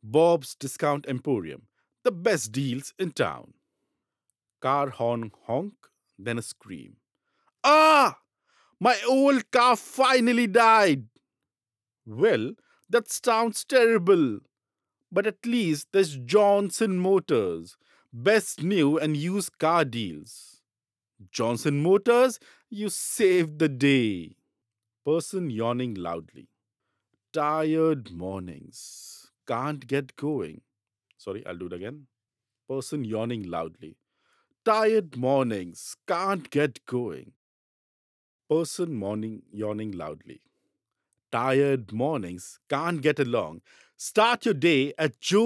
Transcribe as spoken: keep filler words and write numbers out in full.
Bob's Discount Emporium, the best deals in town. Car horn honk, then a scream. Ah! My old car finally died! Well, that sounds terrible, but at least there's Johnson Motors. Best new and used car deals. Johnson Motors, you saved the day. Person yawning loudly. Tired mornings. Can't get going. Sorry, I'll do it again. Person yawning loudly. Tired mornings. Can't get going. Person morning yawning loudly. Tired mornings. Can't get along. Start your day at Joe